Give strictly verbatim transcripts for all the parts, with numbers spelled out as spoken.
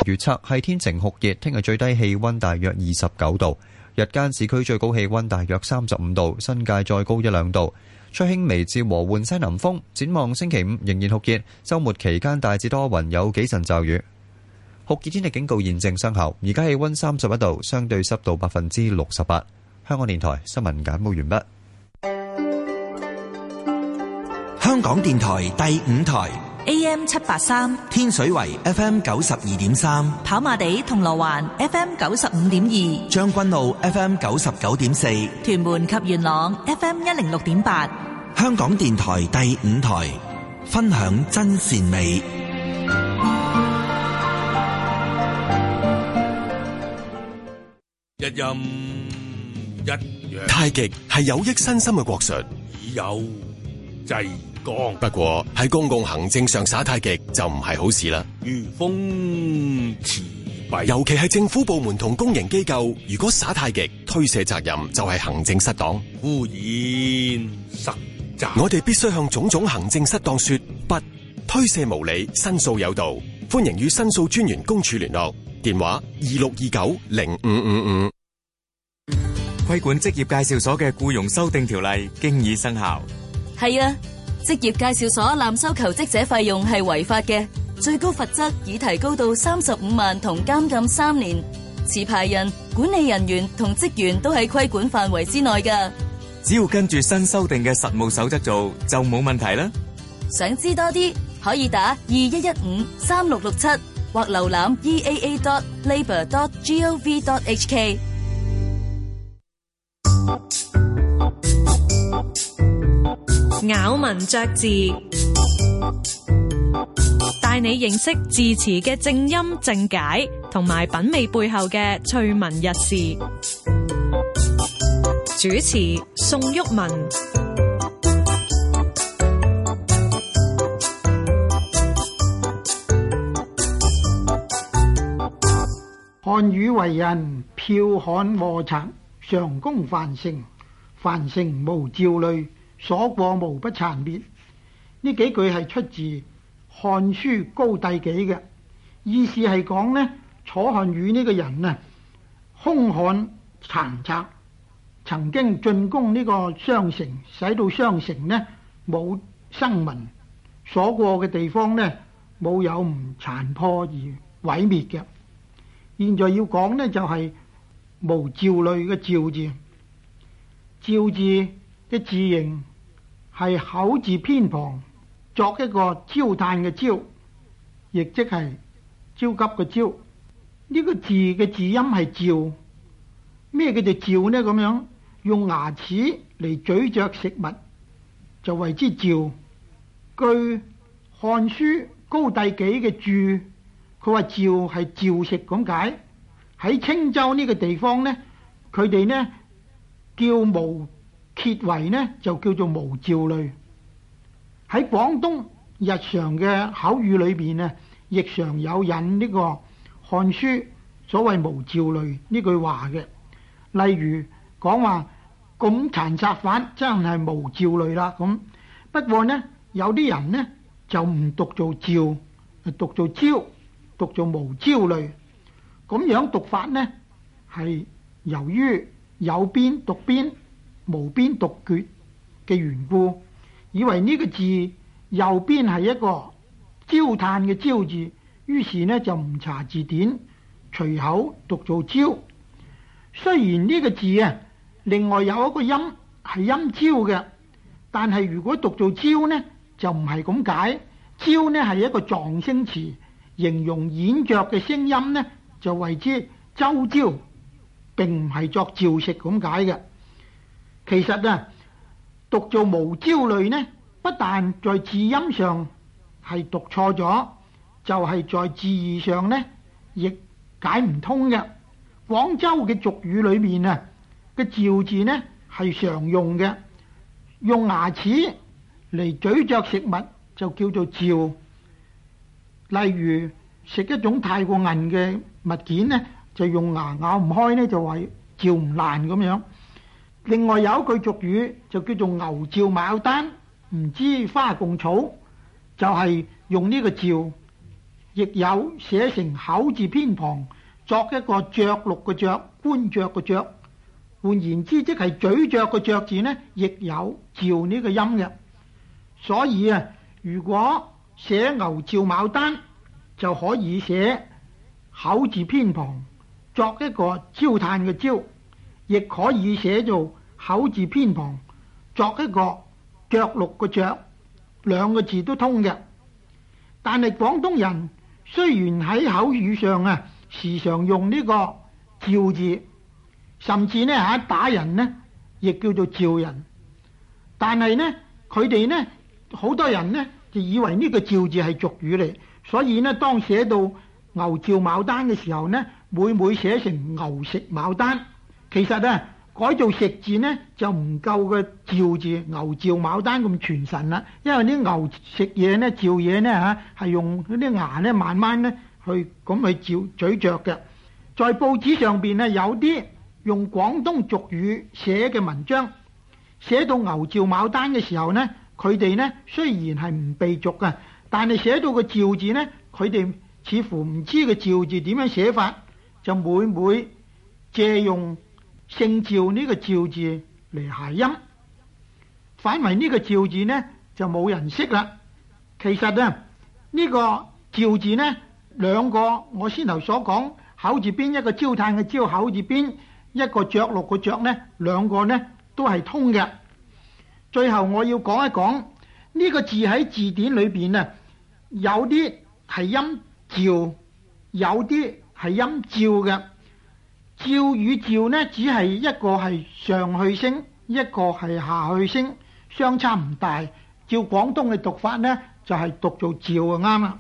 預測係天晴酷熱，聽日最低氣溫大約二十九度，日間市區最高氣溫大約三十五度，新界再高一兩度。吹輕微至和緩西南風。展望星期五仍然酷熱，週末期間大致多雲，有幾陣驟雨。酷熱天氣警告現正生效，而家氣溫三十一度，相對濕度百分之六十八。香港電台新聞簡報完畢。 香港電台第五台 A M 七八三， 天水圍 F M 九十二點三， 跑馬地銅鑼灣 F M 九十五點二， 將軍澳 F M 九十九點四， 屯門及元朗 F M 一零六點八。 香港電台第五台，分享真善美。 一陰一陽， 太極係有益身心嘅國術， 以柔制剛。 不過喺公共行政上耍太極就唔係好事啦。 如風持弊， 尤其係政府部門同公營機構，如果耍太極，推卸責任就係行政失當。 污染實責， 我哋必須向種種行政失當說不，推卸無理，申訴有道。歡迎與申訴專員公署聯絡，電話二六二九零五五五。 規管職業介紹所嘅僱傭修訂條例經已生效。 係啊，職業介紹所濫收求職者費用係違法嘅，最高罰則已提高到三十五萬同監禁三年。持牌人、管理人員同職員都喺規管範圍之內㗎。 只要跟住新修訂嘅實務守則做，就冇問題啦。 想知多啲，可以打二一一五三六六七或瀏覽 e a a dot labour dot gov dot h k。 咬文嚼字，帶你認識字詞嘅正音正解，同埋品味背後嘅趣聞軼事。主持宋玉文。 漢語為人，剽悍莫測，常功繁盛，繁盛無照慮，所過無不殘滅。呢幾句係出自《漢書高帝紀》嘅，意思係講呢，楚漢禹呢個人啊，兇悍殘賊，曾經進攻呢個商城，使到商城呢冇生民，所過嘅地方呢冇有唔殘破而毀滅嘅。現在要講呢，就係無照慮嘅照字，照字嘅字形係口字偏旁，作一個焦炭嘅焦，亦即係焦急嘅焦。呢、這個字嘅字音係照，咩叫做照呢？咁樣用牙齒嚟咀嚼食物就為之照。據《漢書高帝紀》嘅注，佢話照係照食咁解。喺青州呢個地方呢，佢哋呢叫無羯圍呢就叫做無照慮。喺廣東日常嘅口語裏邊呢，亦常有引呢個漢書所謂無照慮呢句話嘅。例如講話咁殘殺法真係無照慮啦咁。不過呢，有啲人呢就唔讀做照，讀做招，讀做無焦慮。咁樣讀法呢，係由於有邊讀邊，無邊讀絕嘅緣故，以為呢個字右邊係一個焦炭嘅焦字，於是呢就唔查字典，隨口讀做焦。雖然呢個字啊，另外有一個音係音焦嘅，但係如果讀做焦呢，就唔係咁解。焦呢係一個狀聲詞，形容演着嘅聲音呢，就為之周焦，並唔係作照食咁解嘅。其實啊，讀做無焦慮呢，不但在字音上係讀錯咗，就係、是、在字義上呢，亦解唔通嘅。廣州嘅俗語裏面啊，嘅照字呢係常用嘅，用牙齒嚟咀嚼食物就叫做照。例如食一種太過韌嘅物件呢，就用牙咬唔開呢，就話照唔爛咁樣。另外有一句俗語就叫做牛照牡丹，唔知花共草，就係、是、用呢個照亦有寫成口字偏旁作一個着陸嘅着，觀雀嘅雀。換言之，即係咀嚼嘅嚼字呢，亦有趙呢個音嘅。所以啊，如果寫牛趙牡丹，就可以寫口字偏旁作一個焦炭嘅焦，亦可以寫做口字偏旁作一個着陸嘅着，兩個字都通嘅。但係廣東人雖然喺口語上啊，時常用呢個趙字，甚至呢嚇打人呢，亦叫做趙人。但係呢，佢哋呢好多人呢就以為呢個趙字係俗語嚟，所以呢當寫到牛趙牡丹嘅時候呢，每每寫成牛食牡丹。其實啊，改做食字呢就唔夠個趙字牛趙牡丹咁傳神啦，因為啲牛食嘢呢，趙嘢呢嚇係用啲牙呢慢慢呢去咁去嚼咀嚼嘅。在報紙上邊呢，有啲用廣東俗語寫嘅文章，寫到牛趙牡丹嘅時候呢，佢哋呢雖然係唔被俗嘅，但係寫到個趙字呢，佢哋似乎唔知個趙字點樣寫法，就每每借用姓趙呢個趙字嚟諧音，反為呢個趙字呢就冇人識啦。其實啊，呢個趙字呢，兩個我先頭所講口字邊一個焦炭嘅焦，口字邊一個着陸嘅着呢，兩個呢都係通嘅。最後我要講一講呢個字喺字典裏邊啊，有啲係音趙，有啲係音照嘅。趙與趙呢，只係一個係上去聲，一個係下去聲，相差唔大。照廣東嘅讀法呢，就係讀做趙就啱啦。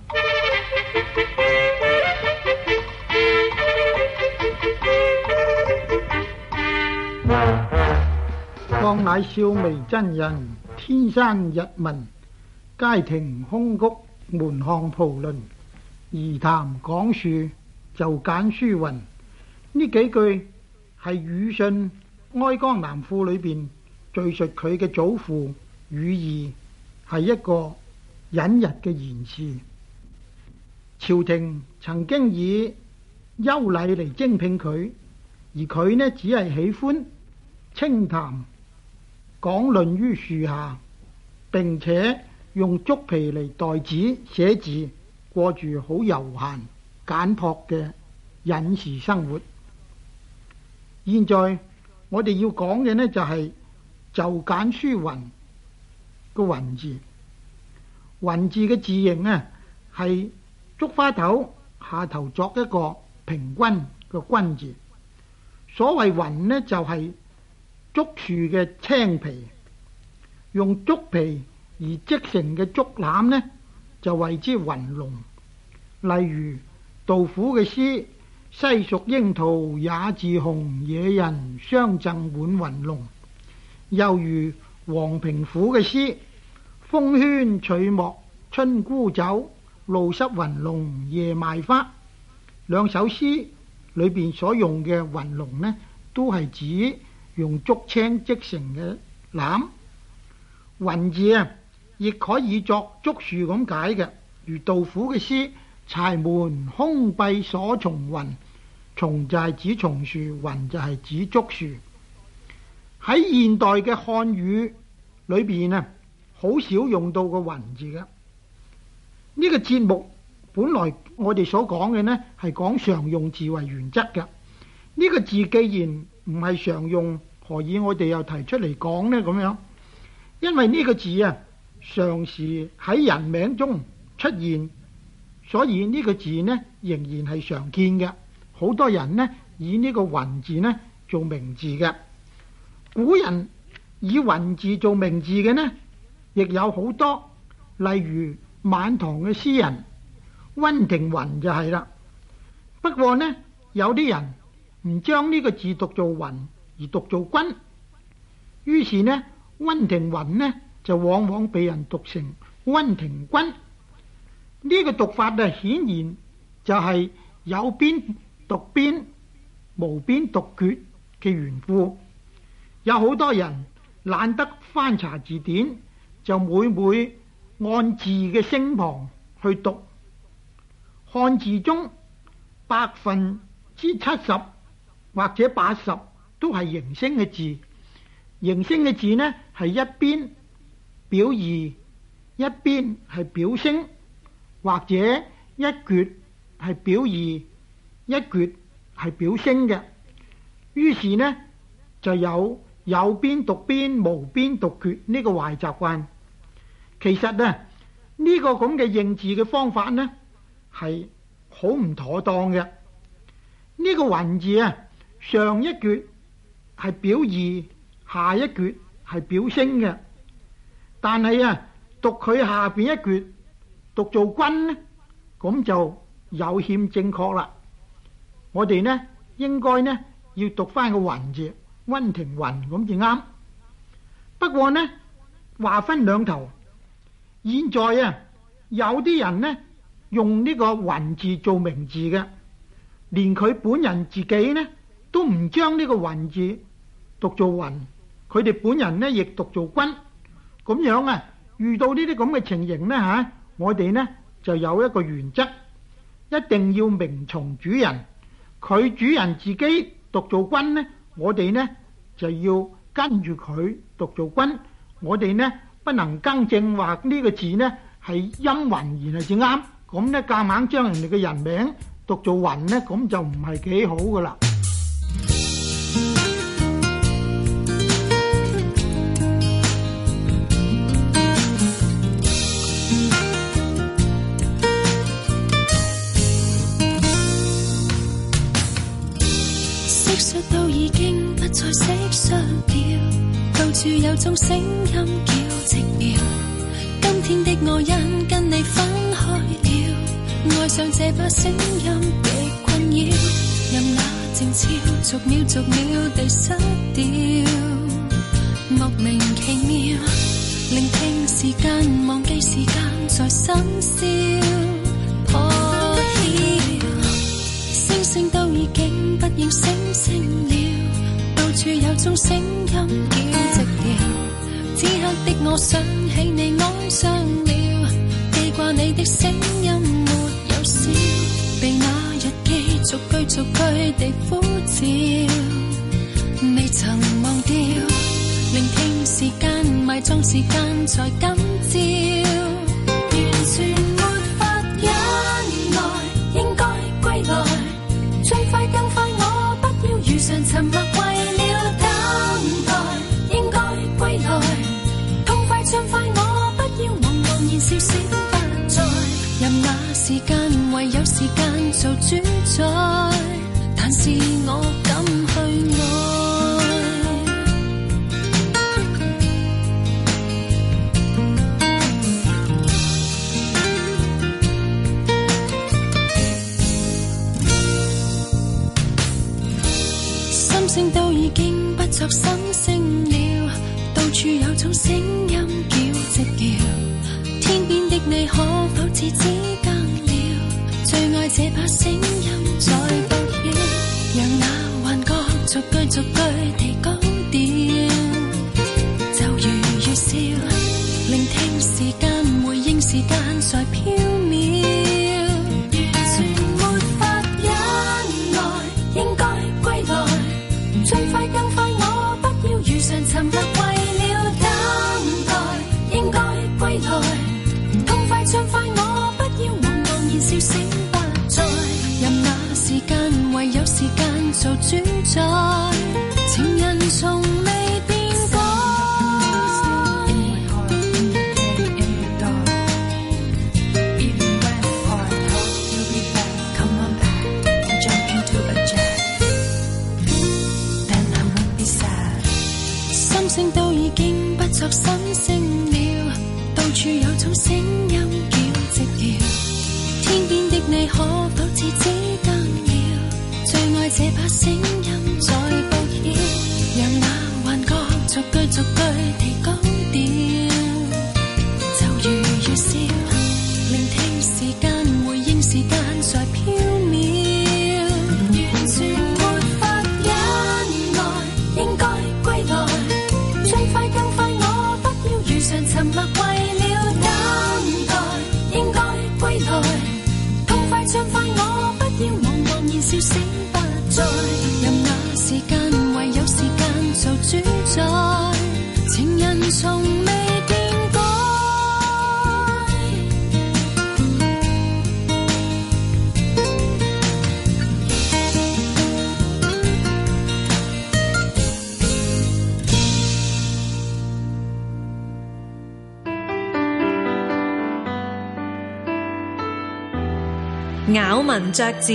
當乃少微真人，天山日聞，街亭空谷，門巷蒲鄰，宜談講樹，就簡書云。呢幾句係語信《哀江南賦》裏邊敘述佢嘅祖父語意，係一個隱逸嘅言辭。朝廷曾經以優禮嚟徵聘佢，而佢呢只係喜歡清談講論於樹下，並且用竹皮嚟代紙寫字，過住好悠閒簡樸嘅隱士生活。現在我哋要講嘅呢就係就簡書云個云字。云字嘅字形呢係竹花頭下頭作一個平均嘅均字。所謂云呢就係竹樹嘅青皮，用竹皮而織成嘅竹籃呢就謂之雲龍。例如杜甫嘅詩西蜀櫻桃也自紅，野人相贈滿雲龍。又如黃平甫嘅詩風軒翠幕春沽酒，露濕雲龍夜賣花。兩首詩裏邊所用嘅雲龍呢，都係指用竹青織成嘅籃。雲字啊，亦可以作竹樹咁解嘅，如杜甫嘅詩柴門空閉鎖重雲，松就係指松樹，雲就係指竹樹。喺現代嘅漢語裏邊啊，好少用到個雲字嘅。呢個節目本來我哋所講嘅呢係講常用字為原則嘅。呢個字既然唔係常用，何以我哋又提出嚟講呢？咁樣，因為呢個字啊，常時喺人名中出現，所以呢個字呢仍然係常見嘅。好多人呢以呢個雲字呢做名字嘅。古人以雲字做名字嘅呢，亦有好多，例如晚唐嘅詩人溫庭筠就係啦。不過呢，有啲人唔將呢個字讀做雲，而讀做君，於是呢溫庭筠呢就往往被人讀成溫庭君。呢、這個讀法啊，顯然就係有邊讀邊，無邊讀缺嘅緣故。有好多人懶得翻查字典，就每每按字嘅聲旁去讀， 漢字中百分之七十或者八十都係形聲嘅字，形聲嘅字呢係一邊表義，一邊係表聲，或者一橛係表義，一橛係表聲嘅。於是呢就有有邊讀邊，無邊讀橛呢個壞習慣。其實啊，呢個咁嘅認字嘅方法呢係好唔妥當嘅。呢個雲字啊，上一橛係表義，下一橛係表聲嘅。但係啊，讀佢下邊一橛讀做君呢，咁就有欠正確啦。我哋呢應該呢要讀翻個雲字，溫庭雲咁至啱。不過呢話分兩頭，現在啊有啲人呢用呢個雲字做名字嘅，連佢本人自己呢都唔將呢個雲字讀做雲，佢哋本人呢亦讀做君。咁樣啊，遇到呢啲咁嘅情形呢吓，我哋呢就有一個原則，一定要名從主人。佢主人自己讀做君呢，我哋呢就要跟住佢讀做君。我哋呢不能更正話呢個字呢係音雲然係至啱，咁呢夾硬將人哋嘅人名讀做雲呢，咁就唔係幾好噶啦。 在色相掉，到處有種聲音叫寂寥。今天的我因跟你分開了，愛上這把聲音極困擾，任那靜悄逐秒逐秒地失掉，莫名其妙。聆聽時間，忘記時間在深宵破曉，星星都已經不應星星了。處有種聲音叫寂寥，此刻的我想起你哀傷了，記掛你的聲音沒有笑，被那日記逐句逐句地呼召，未曾忘掉。聆聽時間，埋葬時間在今朝，完全沒法忍耐，應該歸來，最快更快，我不要如常沉默為暢快，我不要茫茫然笑聲不再，任那時間唯有時間做主宰，但是我敢去愛。心聲都已經不作心聲了，到處有種聲音叫寂寥，天邊的你可否只知更了，最愛這把聲音在報曉，讓那幻覺逐句逐句地高調，就如預兆，聆聽時間，回應時間在飄渺，完全沒法忍耐，應該歸來，最快更快，我不要如常沉默為了等待，應該歸來，痛快暢快，我不要茫茫然笑聲不再，任那時間唯有時間做主宰，情人從未變改。心聲都已經不作心聲了，到處有種聲音叫寂寥，天邊的你可否只知更了，最愛這把聲音在報曉，讓那幻覺逐句逐句地高調，就如預兆，聆聽時間，回應時間在飄渺，完全沒法忍耐，應該歸來，最快更快，我不要如常沉默為了等待，應該歸來，痛快暢叫醒不再，任那時間唯有時間做主宰，情人從未見過。 咬文嚼字，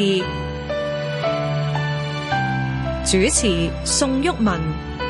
主持宋玉文。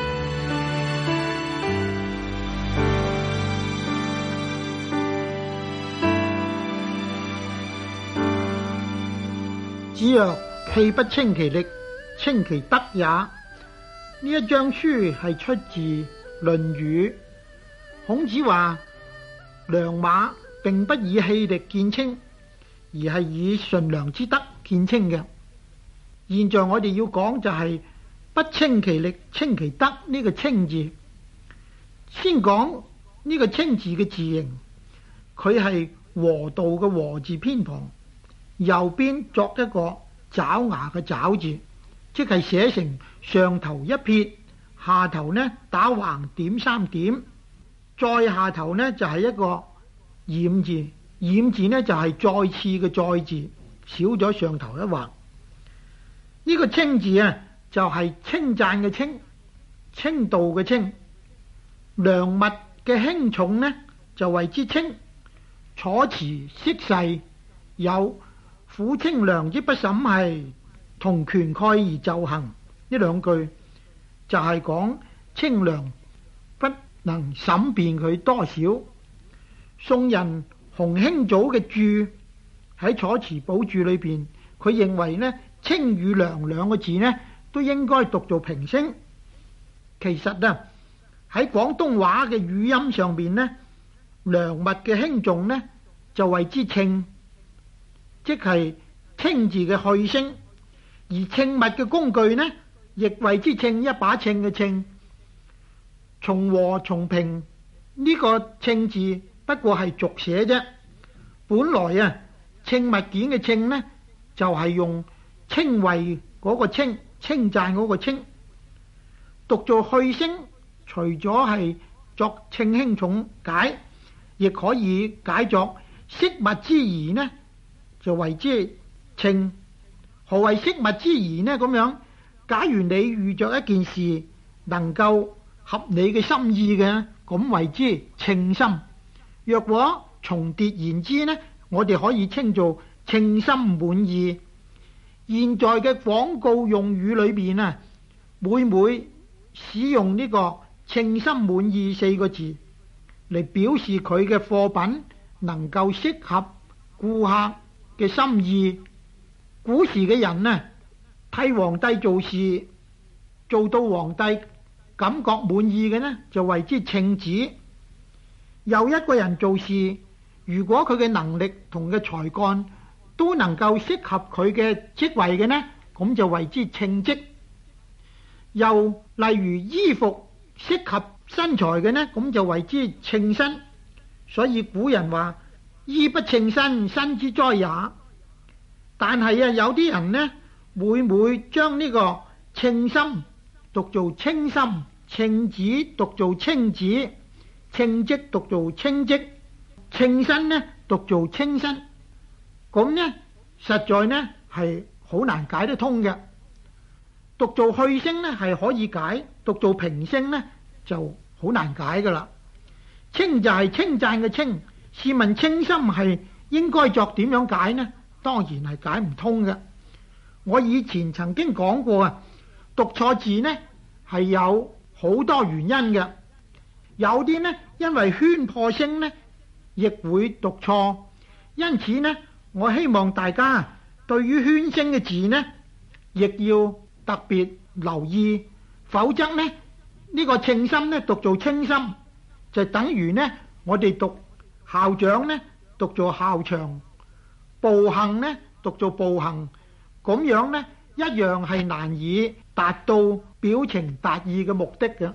子曰：氣不稱其力，稱其德也。呢一章書係出自《論語》。孔子話：良馬並不以氣力見稱，而係以純良之德見稱嘅。現在我哋要講就係不稱其力，稱其德呢個稱字。先講呢個稱字嘅字形，佢係禾道嘅禾字偏旁，右邊作一個爪牙嘅爪字，即係寫成上頭一撇，下頭呢打橫點三點，再下頭呢就係一個冉字。冉字呢就係再次嘅再字，少咗上頭一橫。呢個稱字啊，就係稱讚嘅稱，稱道嘅稱。良物嘅輕重呢就為之稱。楚辭釋誓有夫稱良之不審係，同權蓋而就行，呢兩句就係講稱良不能審辨佢多少。宋人洪興祖嘅注喺楚辭寶注裏邊，佢認為呢稱與良兩個字呢都應該讀做平聲。其實啊喺廣東話嘅語音上邊呢，良物嘅輕重呢就為之稱，即係稱字嘅去聲；而稱物嘅工具呢，亦為之稱，一把稱嘅稱。從和從平呢個稱字不過係續寫啫。本來啊，稱物件嘅稱呢，就係用稱謂嗰個稱，稱讚嗰個稱。讀做去聲，除咗係作稱輕重解，亦可以解作飾物之宜呢，就為之稱。何謂飾物之宜呢？咁樣，假如你遇着一件事能夠合你嘅心意嘅，咁為之稱心。若果重疊言之呢，我哋可以稱做稱心滿意。現在嘅廣告用語裏邊啊，每每使用呢個稱心滿意四個字嚟表示佢嘅貨品能夠適合顧客嘅心意。古時嘅人呢，替皇帝做事，做到皇帝感覺滿意嘅呢，就為之稱子。又一個人做事，如果佢嘅能力同嘅才幹都能夠適合佢嘅職位嘅呢，咁就為之稱職。又例如衣服適合身材嘅呢，咁就為之稱身。所以古人話：衣不稱身，身之災也。但係啊，有啲人呢，每每將呢個稱心讀做稱心，稱子讀做稱子，稱職讀做稱職，稱身呢讀做稱身，咁呢實在呢係好難解得通嘅。讀做去聲呢係可以解，讀做平聲呢就好難解噶啦。稱就係稱讚嘅稱，試問稱心係應該作點樣解呢？當然係解唔通嘅。我以前曾經講過啊，讀錯字呢係有好多原因嘅。有啲呢因為圈破聲呢亦會讀錯，因此呢我希望大家對於圈聲嘅字呢亦要特別留意，否則呢呢、呢個稱心呢讀做稱心，就等於呢我哋讀校長呢讀做校長，步行呢讀做步行，咁樣呢一樣係難以達到表情達意嘅目的嘅。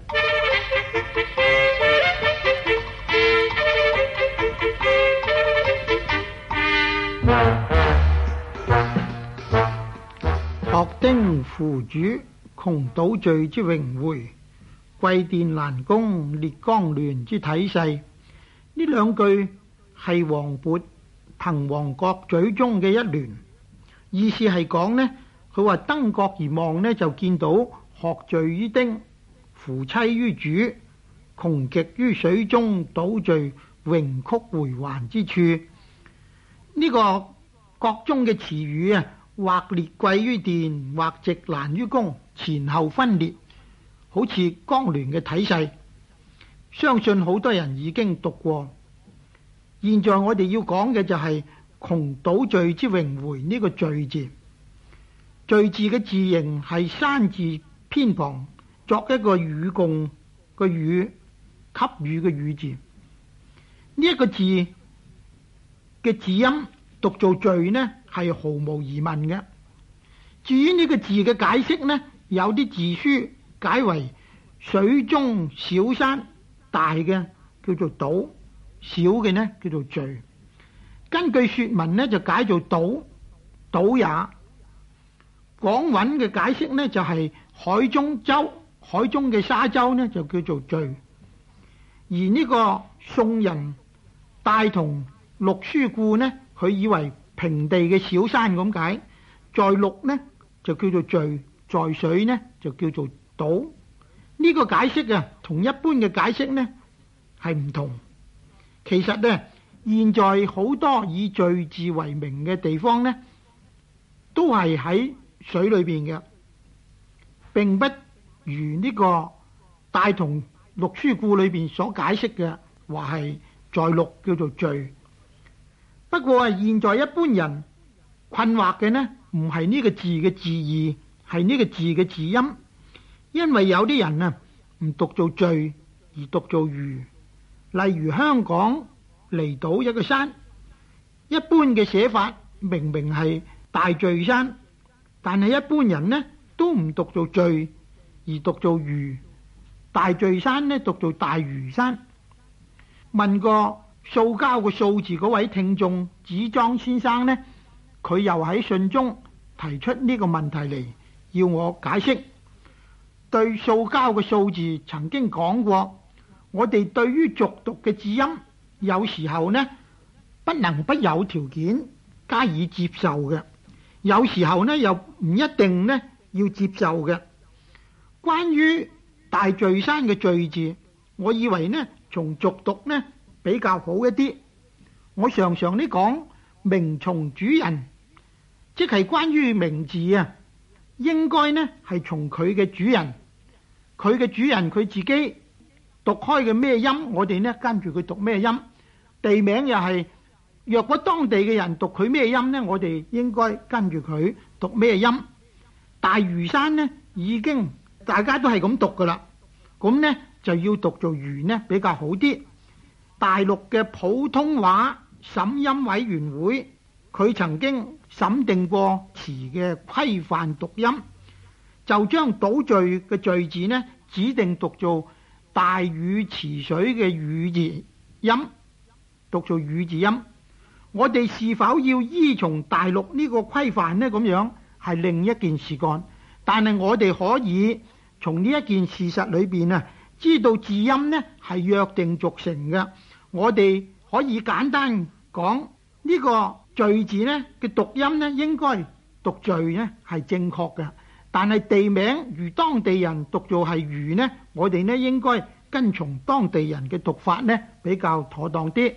學丁扶主，窮島嶼之榮回，貴殿蘭宮列江亂之體勢。呢兩句係王勃滕王閣序中嘅一聯，意思係講呢，佢話登閣而望呢，就見到學序於丁，扶妻於主，窮極於水中島嶼榮曲回環之處。呢、這個閣中嘅詞語啊，或列貴於殿，或直蘭於宮，前後分列，好似江聯嘅體勢。相信好多人已經讀過。現在我哋要講嘅就係窮島嶼之榮回呢個嶼字。嶼字嘅字形係山字偏旁作一個與共個與，給予嘅予字。呢、這、一個字嘅字音讀做嶼呢，係毫無疑問嘅。至於呢個字嘅解釋呢，有啲字書解為水中小山，大嘅叫做島，小嘅呢叫做嶼。根據說文呢，就解做島，島也。廣韻嘅解釋呢，就係、是、海中洲，海中嘅沙洲呢就叫做嶼。而呢個宋人戴同陸書庫呢，佢以為平地嘅小山咁解，在陸呢就叫做嶼，在水呢就叫做島。呢、這個解釋啊，同一般嘅解釋呢係唔同。其實呢，現在好多以嶼字為名嘅地方呢，都係喺水裏邊嘅，並不如呢個戴同陸書庫裏邊所解釋嘅話係在陸叫做嶼。不過現在一般人困惑嘅呢，唔係呢個字嘅字義，係呢個字嘅字音。因為有啲人啊唔讀做嶼而讀做嶼。例如香港離島一個山，一般嘅寫法明明係大嶼山，但係一般人呢都唔讀做嶼而讀做嶼。大嶼山呢讀做大嶼山。問過塑膠個塑字嗰位聽眾子莊先生呢，佢又喺信中提出呢個問題嚟，要我解釋。對塑膠個塑字曾經講過，我哋對於俗讀嘅字音，有時候呢不能不有條件加以接受嘅，有時候呢又唔一定呢要接受嘅。關於大嶼山嘅嶼字，我以為呢從俗讀呢比較好一啲。我常常呢講名從主人，即係關於名字啊，應該呢係從佢嘅主人，佢嘅主人佢自己讀開嘅咩音，我哋呢跟住佢讀咩音。地名又係，若果當地嘅人讀佢咩音呢，我哋應該跟住佢讀咩音。大嶼山呢已經大家都係咁讀噶啦，咁呢就要讀做嶼呢比較好啲。大陸嘅普通話審音委員會，佢曾經審定過詞嘅規範讀音，就將島嶼嘅嶼字呢指定讀做大禹池水嘅禹字音，讀做禹字音。我哋是否要依從大陸呢個規範呢？咁樣係另一件事幹，但係我哋可以從呢一件事實裏邊啊，知道字音呢係約定俗成嘅。我哋可以簡單講呢個嶼字呢嘅讀音呢，應該讀嶼呢係正確嘅。但係地名如當地人讀做係嶼呢，我哋呢應該跟從當地人嘅讀法呢比較妥當啲。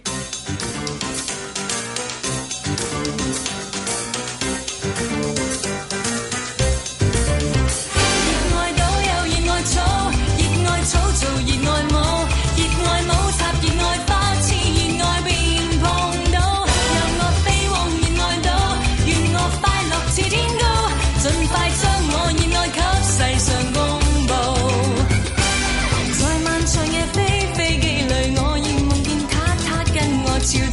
潮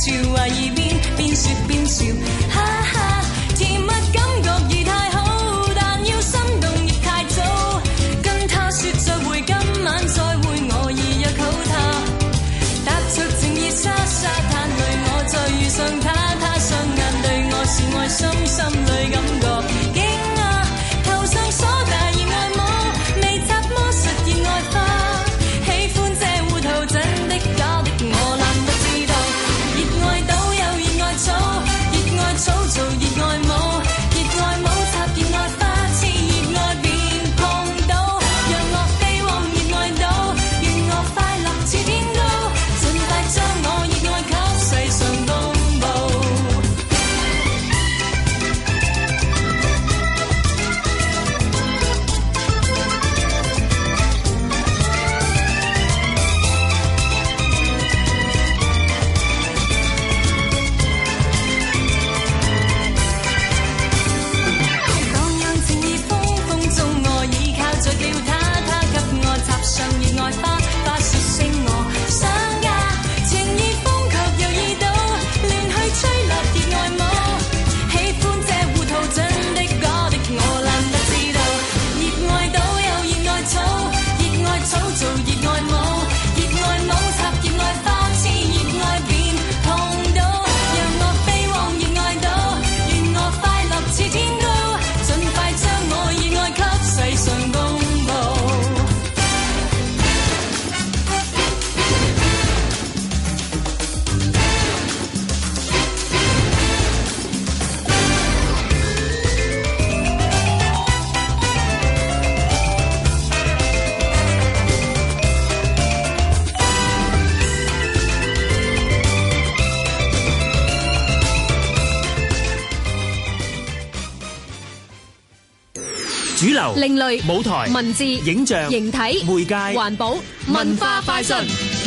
主流、 另類舞台、 文字、 影像、 形體、 媒介、 環保、文化快訊。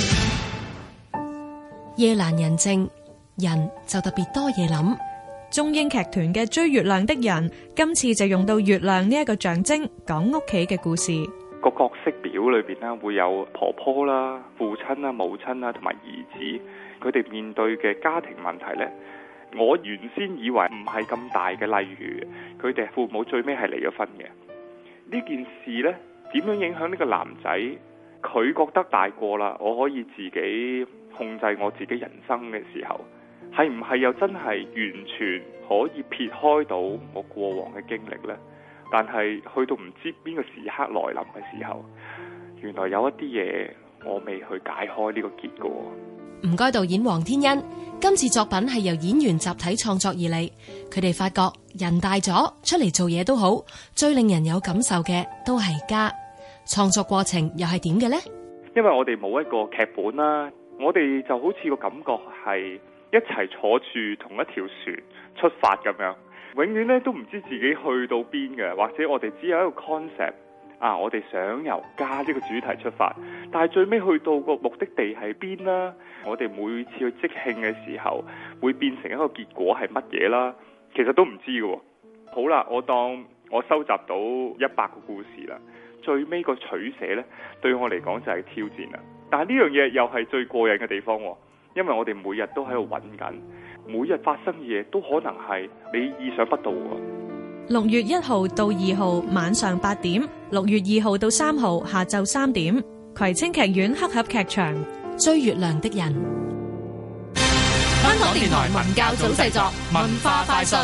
夜闌人靜，人就特別多嘢諗。 中英劇團嘅《追月亮的人》今次就用到月亮呢一個象徵，講屋企嘅故事。 個角色表裏邊咧會有婆婆啦、父親啦、母親啦同埋兒子，佢哋面對嘅家庭問題呢，我原先以為唔係咁大嘅，例如佢哋父母最尾係離咗婚嘅。呢件事呢，點樣影響呢個男仔？佢覺得大個啦，我可以自己控制我自己人生嘅時候，係唔係又真係完全可以撇開到我過往嘅經歷呢？但係去到唔知邊個時刻來臨嘅時候，原來有一啲嘢我未去解開呢個結果。 唔該導演黃天恩，今次作品係由演員集體創作而嚟，佢哋發覺人大咗出嚟做嘢都好，最令人有感受嘅都係家。創作過程又係點嘅呢？ 因為我哋冇一個劇本啦，我哋就好似個感覺係一齊坐住同一條船出發咁樣，永遠咧都唔知自己去到邊嘅，或者我哋只有一個 concept 啊，我哋想由家呢個主題出發，但係最尾去到個目的地係邊啦？我哋每次去即興嘅時候會變成一個結果係乜嘢啦？其實都唔知嘅。好啦，我當我收集到一百個故事啦，最尾個取捨呢，對我嚟講就係挑戰啦。但係呢樣嘢又係最過癮嘅地方，因為我哋每日都喺度揾緊，每日發生嘅嘢都可能係你意想不到嘅。 六月一號到二號晚上八點，六月二號到三號下晝三點，葵青劇院黑盒劇場《 追月亮的人》。 香港電台文教組製作，文化快訊。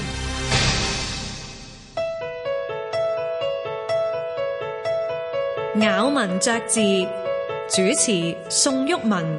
咬文嚼字，主持宋玉文。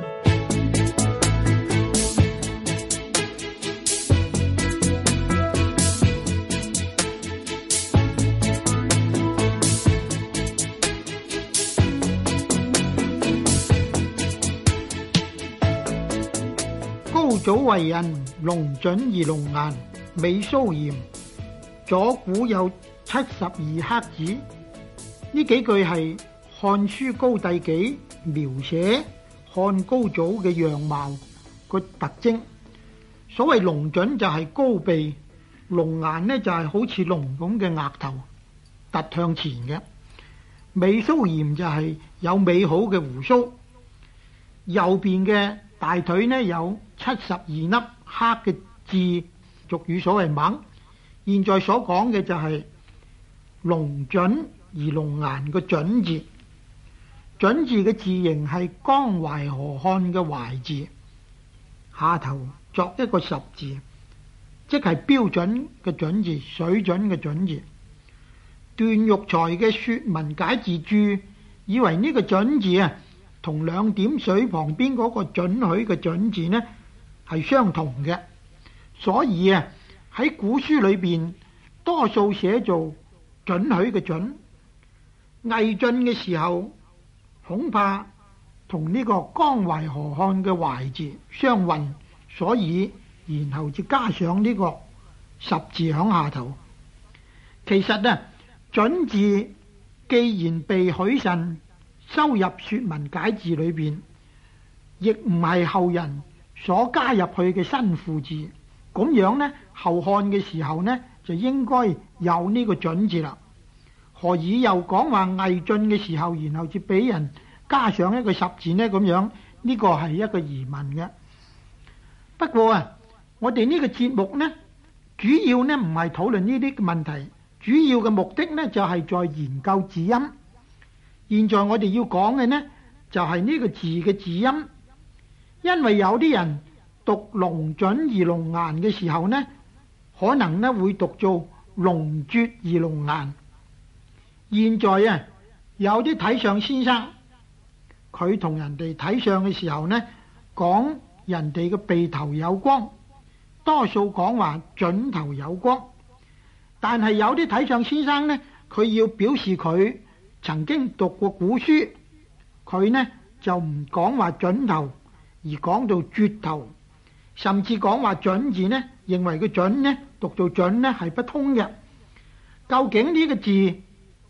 高祖為人，龍準而龍顏，美蘇嚴，左古有七十二克子。呢幾句係《漢書高帝紀》描寫漢高祖嘅樣貌個特徵。所謂龍準就係高鼻，龍顏呢就係好似龍咁嘅額頭突向前嘅，美蘇嚴就係有美好嘅鬍鬚。右邊嘅大腿呢有七十二粒黑嘅痣，俗語所謂猛。現在所講嘅就係龍準而龍顏個準字，準字嘅字形係江淮河漢嘅淮字，下頭作一個十字，即係標準嘅準字，水準嘅準字。段玉裁嘅說文解字注以為呢個準字啊，同兩點水旁邊嗰個准許嘅准字呢係相同嘅，所以啊喺古書裏邊多數寫做准許嘅准。魏晉嘅時候恐怕同呢個江淮河漢嘅淮字相混，所以然後就加上呢個十字響下頭。其實啊，準字既然被許慎收入說文解字裏邊，亦唔係後人所加入去嘅新附字，咁樣呢，後漢嘅時候呢就應該有呢個準字啦。何以又講話魏晉嘅時候，然後就俾人加上一個十字呢？咁樣呢個係一個疑問嘅。不過啊，我哋呢個節目呢，主要呢唔係討論呢啲問題，主要嘅目的呢就係在研究字音。現在我哋要講嘅呢就係呢個字嘅字音，因為有啲人讀龍準而龍顏嘅時候呢，可能呢會讀做龍絕而龍顏。現在啊，有啲睇相先生，佢同人哋睇相嘅時候呢，講人哋嘅鼻頭有光，多數講話準頭有光。但係有啲睇相先生呢，佢要表示佢曾經讀過古書，佢呢就唔講話準頭，而講到絕頭，甚至講話準字呢，認為個準呢讀到準呢係不通嘅。究竟呢個字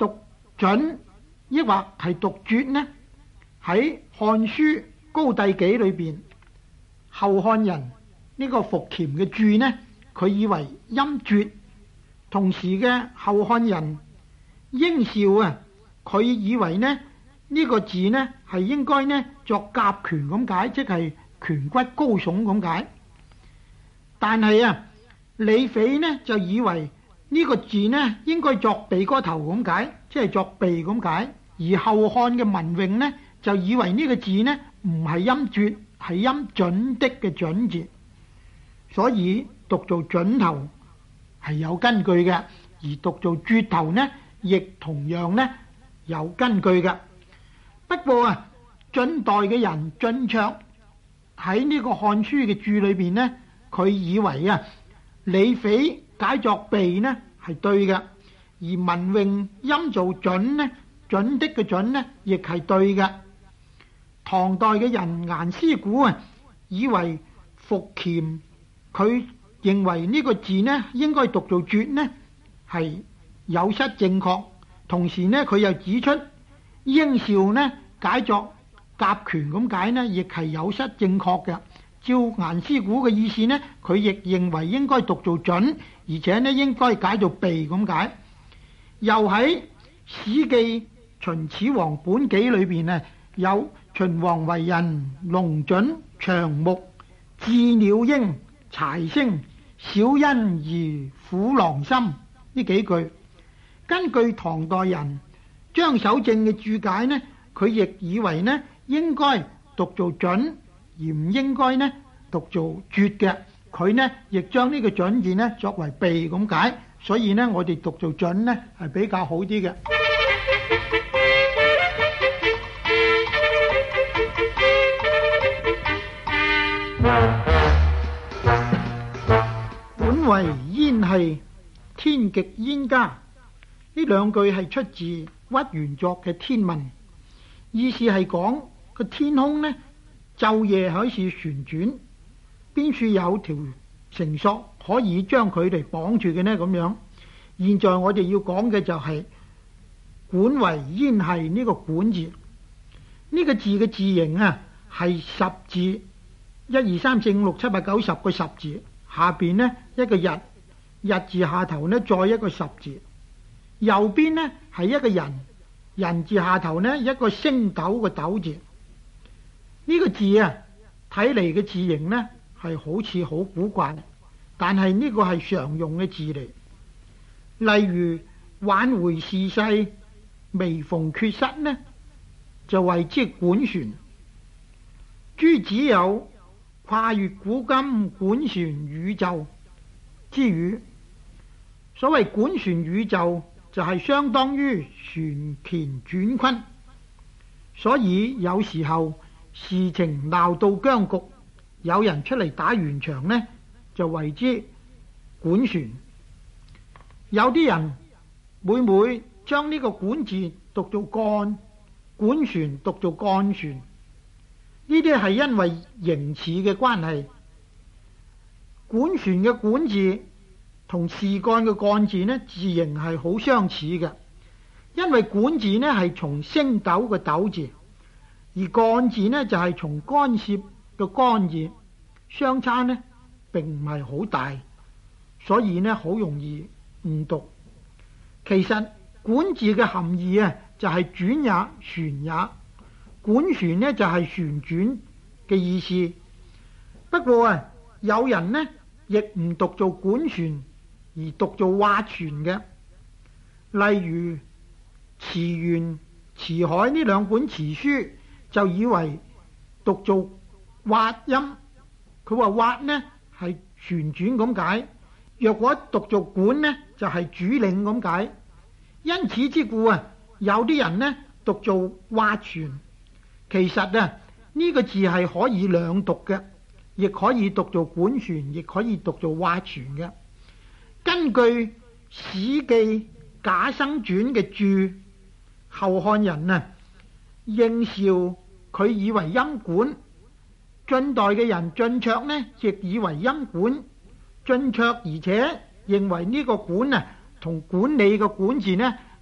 準抑或係讀絕呢？喺《漢書高帝紀》裏邊，後漢人呢個伏鉗嘅注呢，佢以為音絕；同時嘅後漢人英紹啊，佢以為呢呢、這個字呢係應該呢作甲顴咁解，即係顴骨高聳咁解。但係啊，李匪呢就以為呢個字呢應該作鼻哥頭咁解，即係作鼻咁解。而後漢嘅文詠呢就以為呢個字呢唔係音絕，係音準的嘅準字，所以讀做準頭係有根據嘅，而讀做絕頭呢亦同樣呢有根據嘅。不過啊，晉代嘅人晉卓喺呢個漢書嘅注裏邊呢，佢以為啊李匪解作鼻呢係對嘅，而文詠音做準呢，準的嘅準呢亦係對嘅。唐代嘅人顏思古啊，以為伏鉗，佢認為呢個字呢應該讀做絕呢係有失正確，同時呢佢又指出英紹呢解作甲顴咁解呢，亦係有失正確嘅。照顏思古嘅意思呢，佢亦認為應該讀做準，而且呢應該解做鼻咁解。又喺《史記秦始皇本紀》裏邊呢，有秦王為人龍準長目雉鳥鷹柴星小欣而虎狼心呢幾句。根據唐代人張守正嘅注解呢，佢亦以為呢應該讀做準，而唔應該呢讀做絕嘅。佢呢亦將呢個準字呢作為鼻咁解，所以呢我哋讀做準呢係比較好啲嘅。本為燕係天極燕家，呢兩句係出自屈原作嘅《天問》，意思係講個天空呢晝夜可以旋轉，邊處有條繩索可以將佢哋綁住嘅呢？咁樣，現在我哋要講嘅就係管為燕係呢個管字，呢、這個字嘅字形啊係十字，一二三四五六七八九十個十字，下邊呢一個日，日字下頭呢再一個十字，右邊呢係一個人，人字下頭呢一個星斗個斗字。呢、這個字啊睇嚟嘅字形呢係好似好古怪，但係呢個係常用嘅字嚟。例如挽回時勢，微逢缺失呢就謂之管旋。諸子有跨越古今，管旋宇宙之語。所謂管旋宇宙就係相當於旋乾轉坤，所以有時候事情鬧到僵局，有人出嚟打圓場呢就謂之管旋。有啲人每每將呢個管字讀做幹，管旋讀做幹旋，呢啲係因為形似嘅關係。管旋嘅管字同事幹嘅幹字呢字形係好相似嘅，因為管字呢係從星斗嘅斗字，而幹字呢就係從干涉嘅干字，相差呢並唔係好大，所以呢好容易誤讀。其實管字嘅含義啊就係轉也旋也，管旋呢就係旋轉嘅意思。不過啊有人呢亦唔讀做管旋，而讀做划旋嘅。例如詞源、詞海呢兩本詞書就以為讀做划音，佢話划呢係旋轉咁解，若果讀做管呢就係主領咁解。因此之故啊，有啲人呢讀做划旋，其實啊呢個字係可以兩讀嘅，亦可以讀做管旋，亦可以讀做划旋嘅。根據《史記賈生傳》嘅注，後漢人啊應紹佢以為音管，晉代嘅人晉卓呢亦以為音管。晉卓而且認為呢個管啊同管理嘅管字呢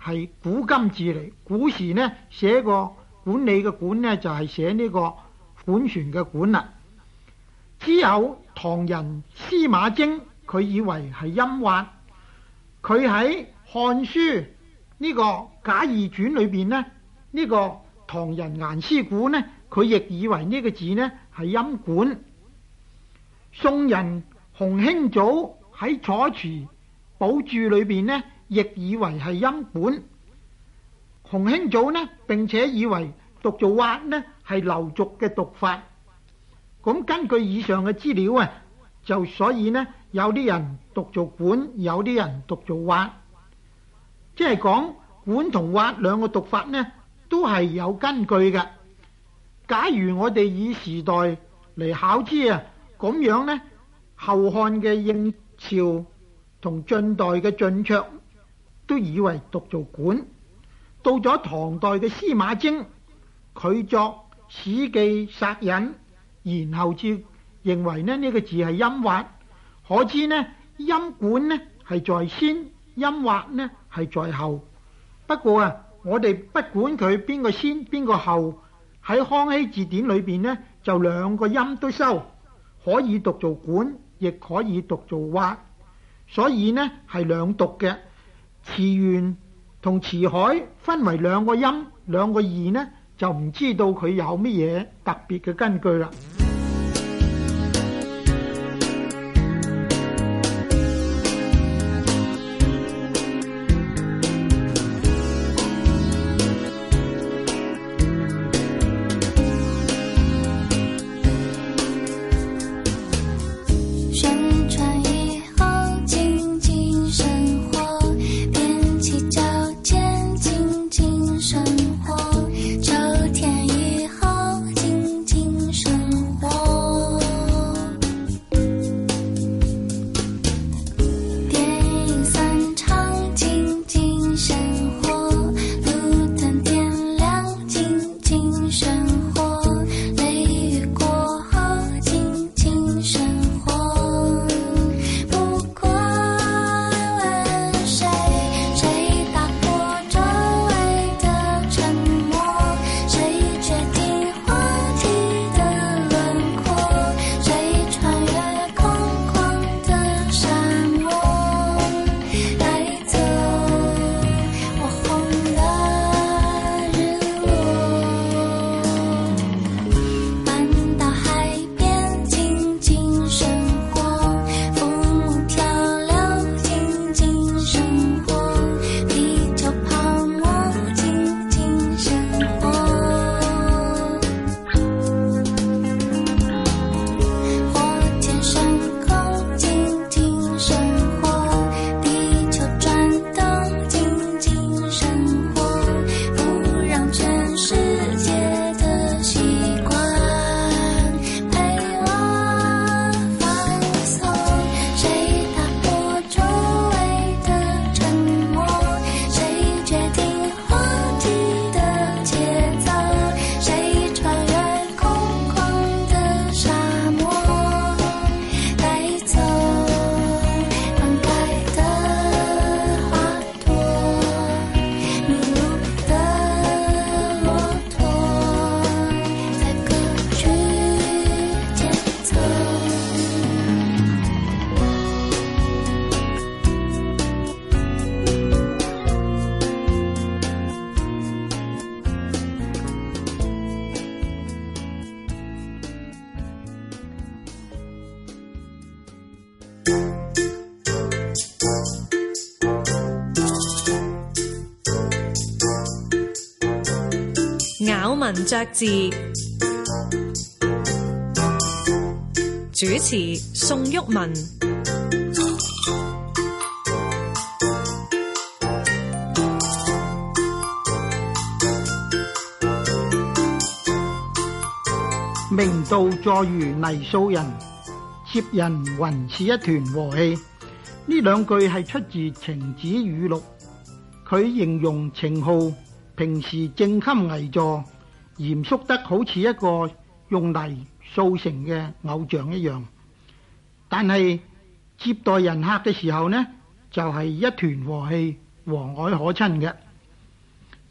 係古今字嚟，古時呢寫個管理嘅管呢，就係寫呢個管船嘅管啦。之後唐人司馬徵佢以為係音畫，佢喺《漢書》呢個《賈誼傳》裏邊呢，呢個唐人顏師古呢，佢亦以為呢個字呢係音管。宋人洪興祖喺《楚辭寶注》裏邊呢，亦以為係音管。洪興祖呢並且以為讀做挖呢係流俗嘅讀法。咁根據以上嘅資料啊，就所以呢有啲人讀做管，有啲人讀做挖，即係講管同挖兩個讀法呢都係有根據嘅。假如我哋以時代嚟考之啊，咁樣呢後漢嘅應朝同晉代嘅晉卓都以為讀做管，到咗唐代嘅司馬徵，佢作《史記索引》，然後至認為呢呢個字係音畫。可知呢音管呢係在先，音畫呢係在後。不過啊，我哋不管佢邊個先邊個後，喺康熙字典裏邊呢就兩個音都收，可以讀做管，亦可以讀做畫，所以呢係兩讀嘅。詞源同詞海分為兩個音兩個義呢，就唔知道佢有乜嘢特別嘅根據啦。 咬文嚼字，主持宋玉文。 明道坐如泥塑人，攝人雲似一團和氣。呢兩句係出自程子語錄，佢形容程顥平時正襟危坐，嚴肅得好似一個用泥塑成嘅偶像一樣，但係接待人客嘅時候呢，就係、是、一團和氣，和藹可親嘅。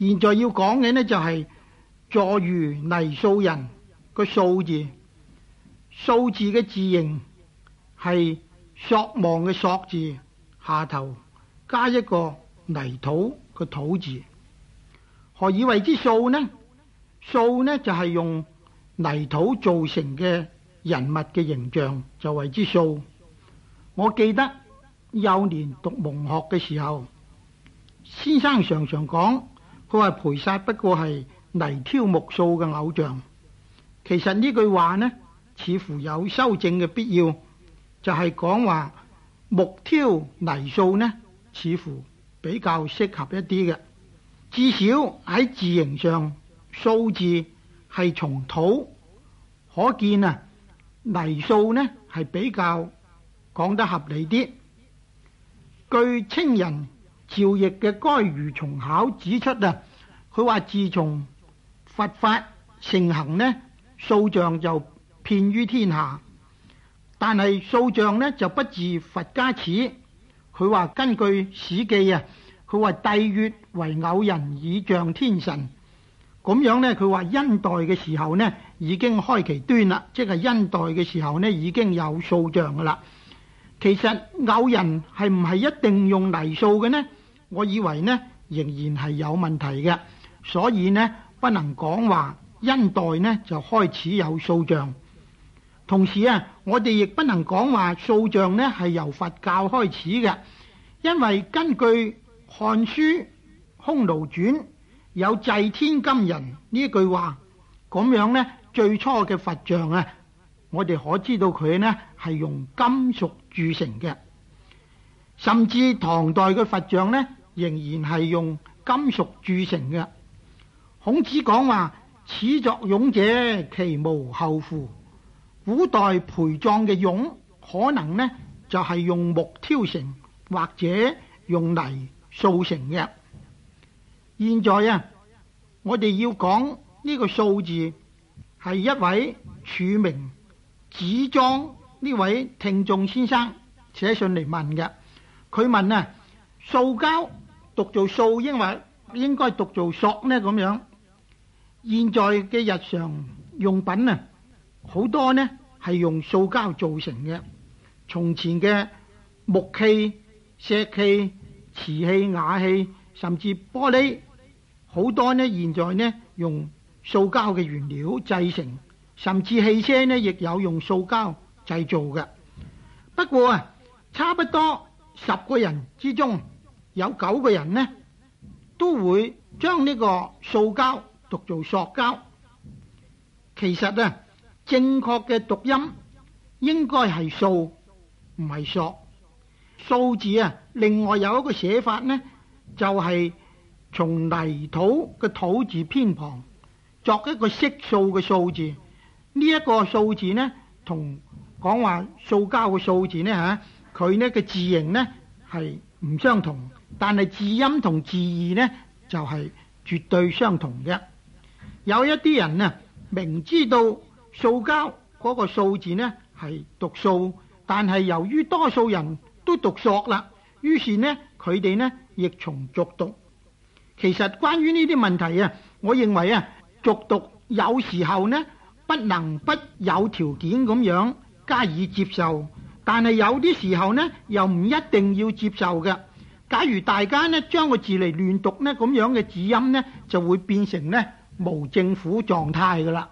現在要講嘅呢就係坐如泥塑人個塑字，塑字嘅字形係索望嘅索字，下頭加一個泥土個土字。何以為之塑呢？塑呢就係用泥土造成嘅人物嘅形象，就為之塑。我記得幼年讀蒙學嘅時候，先生常常講，佢話菩薩不過係泥雕木塑嘅偶像。其實呢句話呢，似乎有修正嘅必要，就係講話木雕泥塑呢，似乎比較適合一啲嘅。至少喺字形上，塑字係從土，可見啊泥塑呢係比較講得合理啲。據清人趙翼嘅《該愚重考》指出啊，佢話自從佛法盛行呢，塑像就遍於天下，但係塑像呢就不自佛家始。佢話根據《史記》啊，佢話帝乙為偶人以象天神，咁樣呢，佢話殷代嘅時候呢已經開其端啦，即係殷代嘅時候呢已經有塑像噶啦。其實偶人係唔係一定用泥塑嘅呢？我以為呢仍然係有問題嘅，所以呢不能講話殷代呢就開始有塑像。同時啊，我哋亦不能講話塑像呢係由佛教開始嘅，因為根據《漢書·匈奴傳》有祭天金人呢句話，咁樣呢最初嘅佛像啊，我哋可知道佢呢係用金屬鑄成嘅，甚至唐代嘅佛像呢仍然係用金屬鑄成嘅。孔子講話：始作俑者，其無後乎？古代陪葬嘅俑可能呢就係用木挑成，或者用泥塑成嘅。現在啊，我哋要講呢個塑字係一位署名子莊呢位聽眾先生寫信嚟問嘅。佢問啊，塑膠讀做塑，應或應該讀做塑呢？咁樣現在嘅日常用品啊，好多呢係用塑膠做成嘅。從前嘅木器、石器、瓷器、瓦器，甚至玻璃，好多呢現在呢用塑膠嘅原料製成，甚至汽車呢亦有用塑膠製造嘅。不過啊，差不多十個人之中有九個人呢都會將呢個塑膠讀做塑膠。其實啊，正確嘅讀音應該係塑，唔係塑。塑字啊，另外有一個寫法呢，就係、是、從泥土嘅土字偏旁作一個色素嘅素字。呢、這、一個數字呢，同講話塑膠嘅數字呢吓，佢呢嘅字形呢係唔相同，但係字音同字義呢就係、是、絕對相同嘅。有一啲人啊，明知道塑膠嗰個數字呢係讀塑，但係由於多數人都讀塑啦，於是呢佢哋呢亦從俗讀。其實關於呢啲問題啊，我認為啊，俗讀有時候呢不能不有條件咁樣加以接受，但係有啲時候呢又唔一定要接受嘅。假如大家呢將個字嚟亂讀呢，咁樣嘅字音呢就會變成呢無政府狀態噶啦。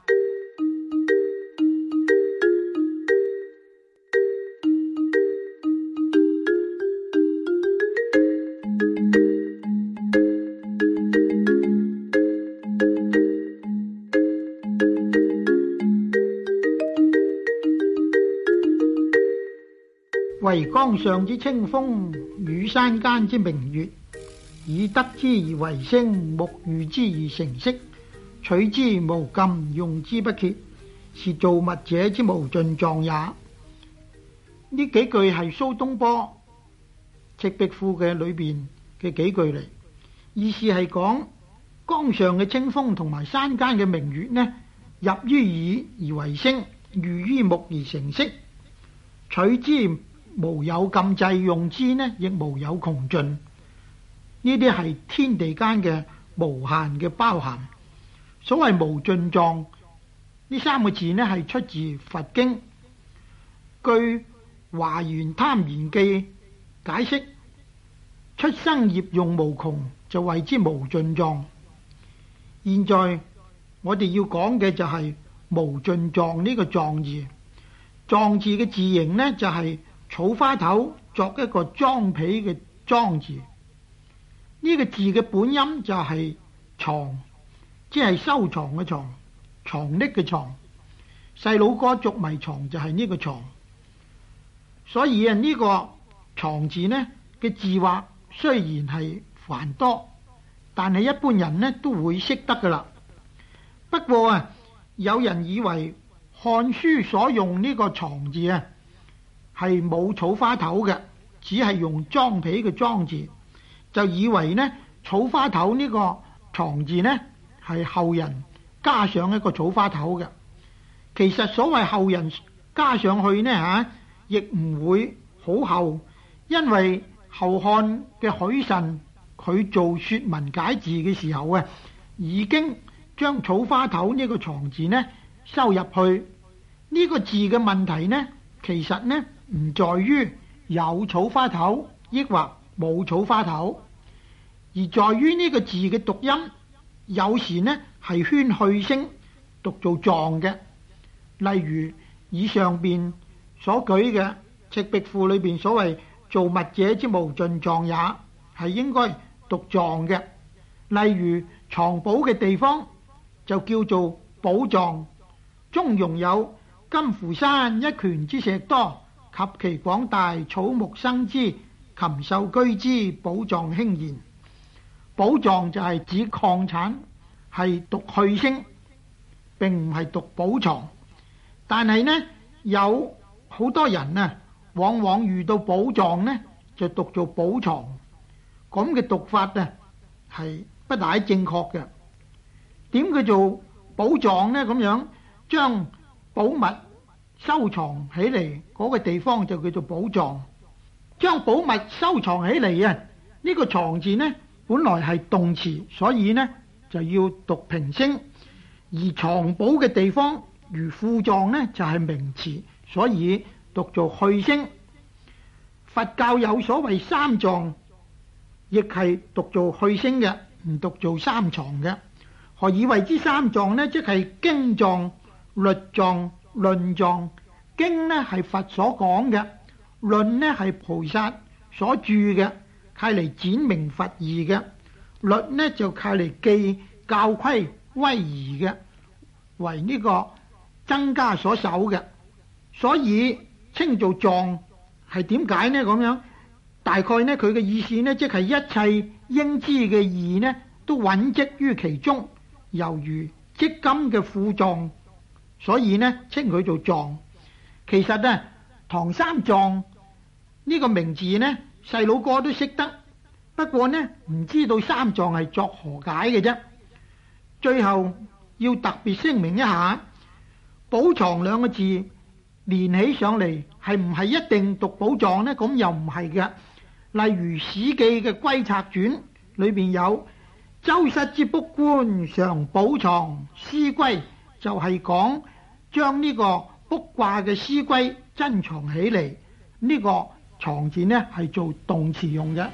為江上之清風，與山間之明月，以得之而為聲，沐浴之而成色，取之無盡，用之不竭，是造物者之無盡藏也。呢幾句係蘇東坡《赤壁賦》嘅裏邊嘅幾句嚟，意思係講江上嘅清風同埋山間嘅明月呢，入於耳而為聲，寓於目而成色，取之無有禁制，用之呢亦無有窮盡。呢啲係天地間嘅無限嘅包含。所謂無盡藏呢三個字呢，係出自佛經。據華嚴貪言記解釋，出生業用無窮，就謂之無盡藏。現在我哋要講嘅就係無盡藏呢個藏字。藏字嘅字形呢，就係草花頭作一個裝被嘅裝字。呢個字嘅本音就係藏，即係收藏嘅藏，藏匿嘅藏。細佬哥捉迷藏就係呢個藏。所以啊，呢個藏字呢嘅字畫雖然係繁多，但係一般人呢都會識得噶啦。不過啊，有人以為漢書所用呢個藏字啊係冇草花頭嘅，只係用裝被嘅裝字，就以為呢草花頭呢個藏字呢係後人加上一個草花頭嘅。其實所謂後人加上去呢吓，亦唔會好後，因為後漢嘅許慎佢做說文解字嘅時候啊，已經將草花頭呢個藏字呢收入去。呢個字嘅問題呢，其實呢唔在於有草花頭抑或冇草花頭，而在於呢個字嘅讀音，有時呢係圈去聲讀做藏嘅。例如以上邊所舉嘅《赤壁賦》裏邊所謂造物者之無盡藏也，係應該讀藏嘅。例如藏寶嘅地方就叫做寶藏，中容有金符山一拳之石多，及其廣大，草木生之，禽獸居之，寶藏興焉。寶藏就係指礦產，係讀去聲，並唔係讀寶藏。但係呢，有好多人啊，往往遇到寶藏呢，就讀做寶藏，咁嘅讀法啊，係不大正確嘅。點叫做寶藏呢？咁樣將寶物收藏起嚟嗰個地方就叫做寶藏。將寶物收藏起嚟啊，呢個藏字呢，本來係動詞，所以呢就要讀平聲。而藏寶嘅地方如庫藏呢，就係名詞，所以讀做去聲。佛教有所謂三藏，亦係讀做去聲嘅，唔讀做三藏嘅。何以為之三藏呢？即係經藏、律藏、論藏。經呢係佛所講嘅，論呢係菩薩所著嘅，係嚟展明佛義嘅。律呢就係嚟記教規威儀嘅，為呢個僧伽所守嘅，所以稱做藏。係點解呢？咁樣大概呢，佢嘅意思呢，即係一切應知嘅義呢，都蘊積於其中，猶如積金嘅庫藏，所以呢，稱佢做藏。其實呢，唐三藏呢個名字呢，細佬哥都識得，不過呢，唔知道三藏係作何解嘅啫。最後要特別聲明一下，寶藏兩個字連起上嚟係唔係一定讀寶藏呢？咁又唔係嘅。例如《史記》嘅《歸賊傳》裏邊有周室之卜官常寶藏絲龜，就係講將呢個卜卦嘅絲龜珍藏起嚟。呢、這個藏字呢係做動詞用嘅。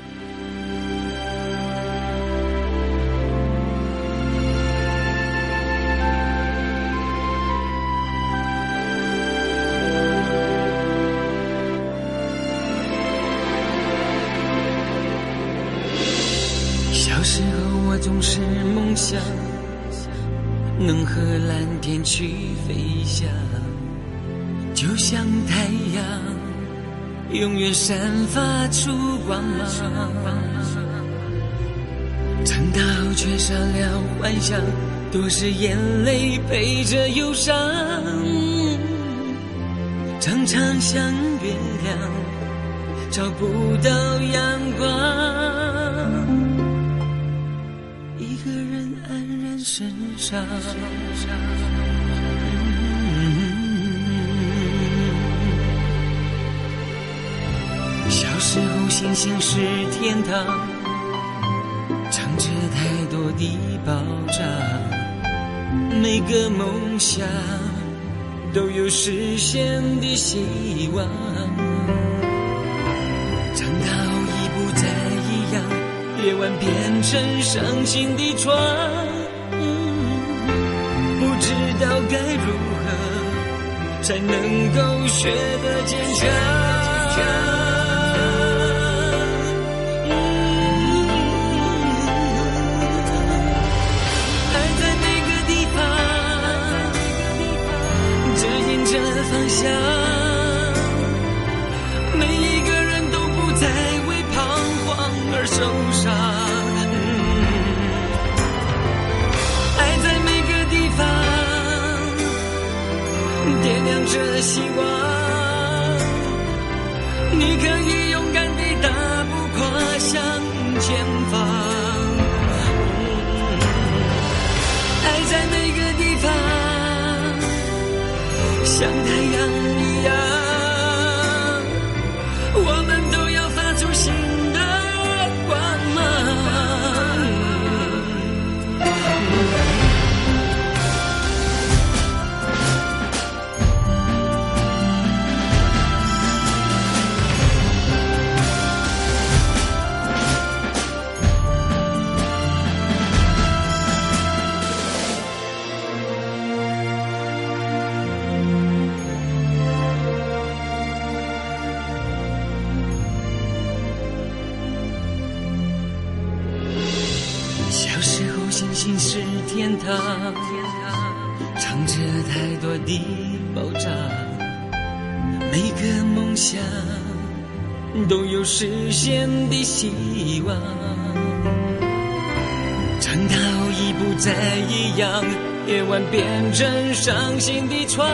小时候我总是梦想能和蓝天去飞翔，就像太阳永远散发出光芒，长大后却少了幻想，都是眼泪陪着忧伤，常常想原谅，找不到阳光，一个人黯然神伤。小时候星星是天堂，唱着太多的爆炸，每个梦想都有实现的希望。长大后已不再一样，夜晚变成伤心的床，不知道该如何才能够学得坚强。方向，每一个人都不再为彷徨而受伤，嗯，爱在每个地方点亮着希望，你可以勇敢地大步跨向前方，嗯，爱在每个地方像太阳一样，我们都要发出新的光芒。星是天堂，藏着太多的爆炸，每个梦想都有实现的希望。长大后已不再一样，夜晚变成伤心的床，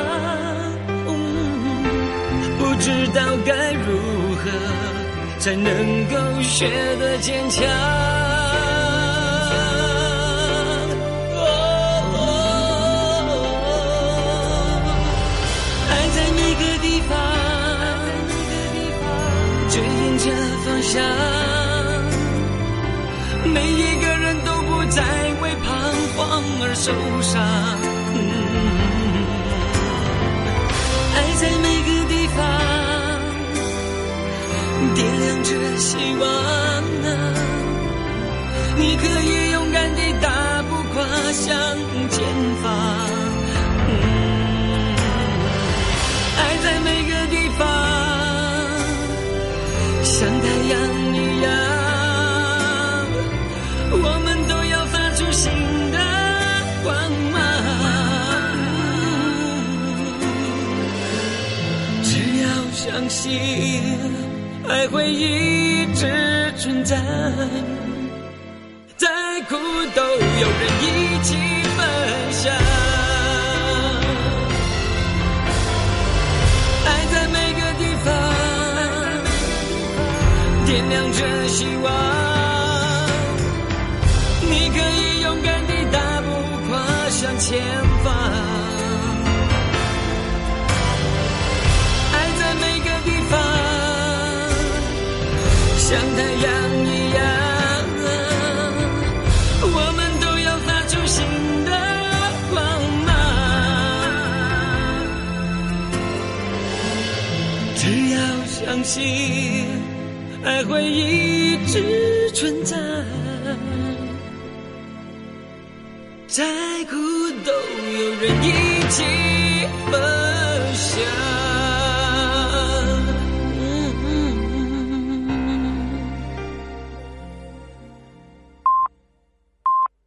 不知道该如何才能够学得坚强。指引着方向，每一个人都不再为彷徨而受伤，嗯，爱在每个地方点亮着希望，你可以勇敢地大步跨向前方，嗯，爱在每个地方像太阳一样，我们都要发出新的光芒。只要相信，爱会一直存在，再苦都有人一起分享。爱在每个地方点亮着希望，你可以勇敢地大步跨向前方。爱在每个地方像太阳一样，我们都要发出新的光芒。只要相信，爱会一直存在，再苦都有人一起分